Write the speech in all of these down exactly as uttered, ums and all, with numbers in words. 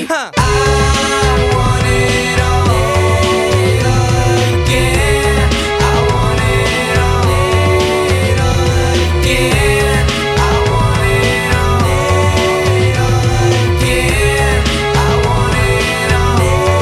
Huh. I want it all again. I want it all again. I want it all again. I want it all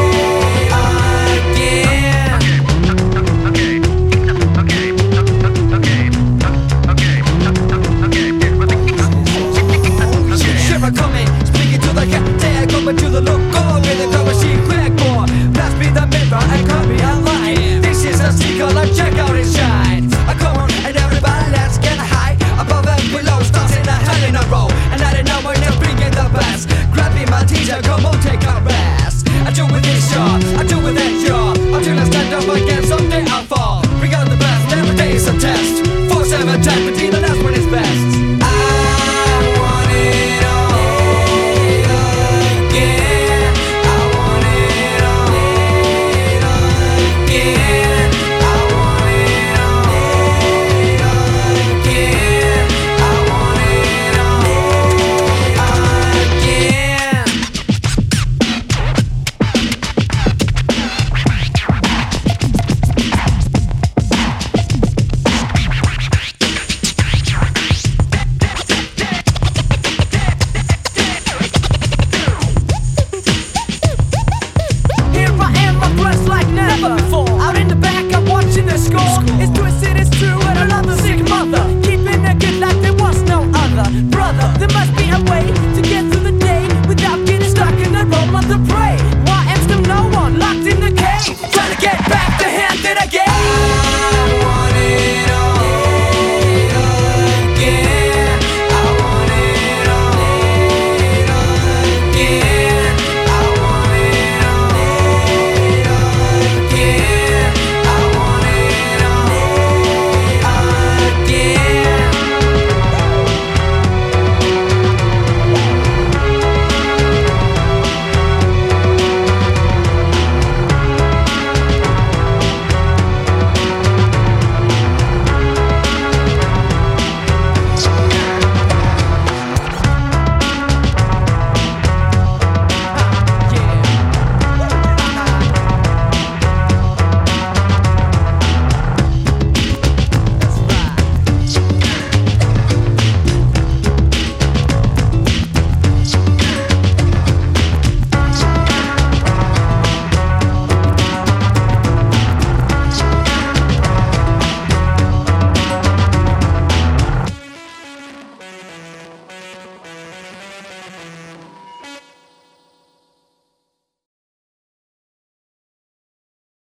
again. Okay, okay, okay, okay, okay, okay. Shiver coming, speaking to the cat, there coming to the local with the cover she crack more. Blast me the mirror and cut me online. This is a sequel, let's check out his shine. I come on and everybody let's get high. Above and below, stars in a hell in a row. And I don't know when they're bringing the bass. Grabbing my teacher, come